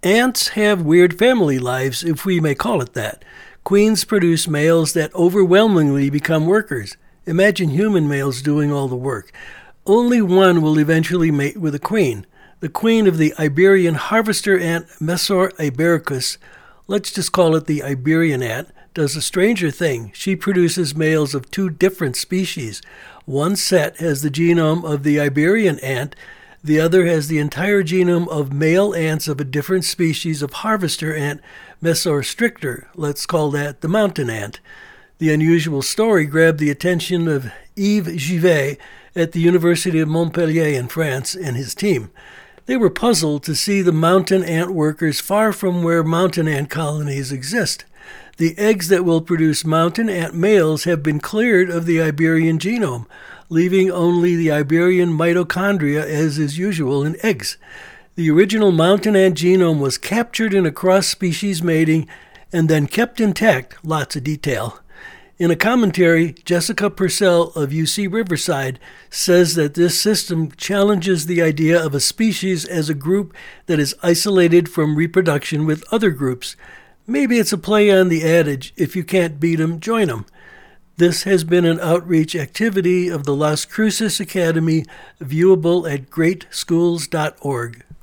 Ants have weird family lives, if we may call it that. Queens produce males that overwhelmingly become workers. Imagine human males doing all the work. Only one will eventually mate with a queen. The queen of the Iberian harvester ant Mesor ibericus, let's just call it the Iberian ant, does a stranger thing. She produces males of two different species. One set has the genome of the Iberian ant, the other has the entire genome of male ants of a different species of harvester ant, Mesor stricter. Let's call that the mountain ant. The unusual story grabbed the attention of Yves Givet at the University of Montpellier in France and his team. They were puzzled to see the mountain ant workers far from where mountain ant colonies exist. The eggs that will produce mountain ant males have been cleared of the Iberian genome, leaving only the Iberian mitochondria as is usual in eggs. The original mountain ant genome was captured in a cross-species mating and then kept intact, lots of detail. In a commentary, Jessica Purcell of UC Riverside says that this system challenges the idea of a species as a group that is isolated from reproduction with other groups. Maybe it's a play on the adage, if you can't beat 'em, join 'em. This has been an outreach activity of the Las Cruces Academy, viewable at greatschools.org.